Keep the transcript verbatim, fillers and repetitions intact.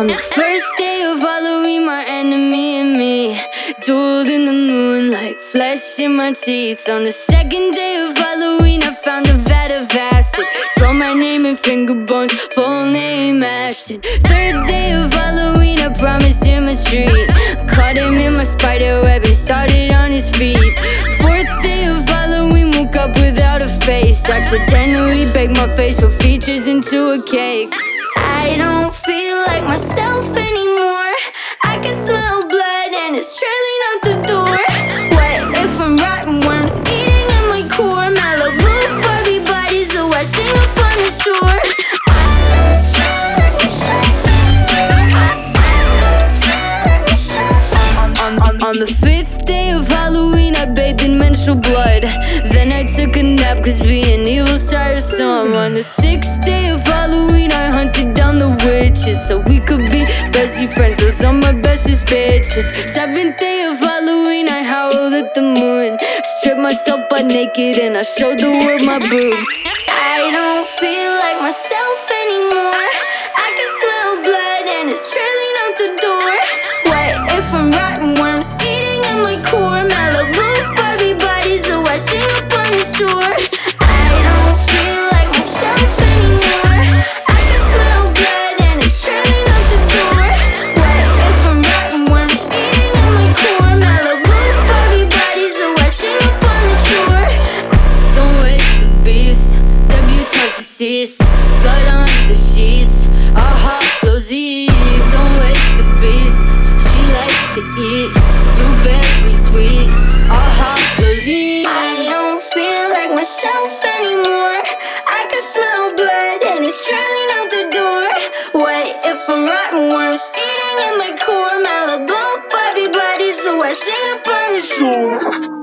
On the first day of Halloween, my enemy and me dueled in the moonlight, flesh in my teeth. On the second day of Halloween, I found a vat of acid, spelled my name in finger bones, full name Ashton. Third day of Halloween, I promised him a treat, caught him in my spider web and started on his feet. Fourth day of Halloween, woke up without a face, accidentally baked my facial features into a cake. I don't feel like myself anymore. I can smell blood and it's trailing out the door. What if I'm rotten worms eating at my core? Malibu Barbie bodies are washing up on the shore. I don't feel like myself anymore. I don't feel like myself anymore. On, on, on the fifth day of Halloween, I bathed in menstrual blood. Then I took a nap cause being evil's tiresome. On the sixth day of Halloween, I hunted down the witches so we could be bestie friends. Those are my bestest bitches. Seventh day of Halloween, I howled at the moon, stripped myself butt naked and I showed the world my boobs. I don't feel like myself anymore. I can smell blood and it's trailing out the door. What if I'm rotten worms eating at my core? Malibu Barbie bodies are washing up on the shore. I don't feel like myself anymore. I can smell blood and it's trailing out the door. What if I'm rotten worms eating at my core? Malibu Barbie bodies are washing up on the shore. Don't wake the beast, debutante to cease, blood on the sheets, our hollows eat. Don't wake the beast, she likes to eat blueberry sweet, our hollows eat. I don't feel like myself anymore. I can smell blood and it's trailing out the door. What if I'm rotten worms eating at my core? Malibu Barbie bodies are washing up on the shore.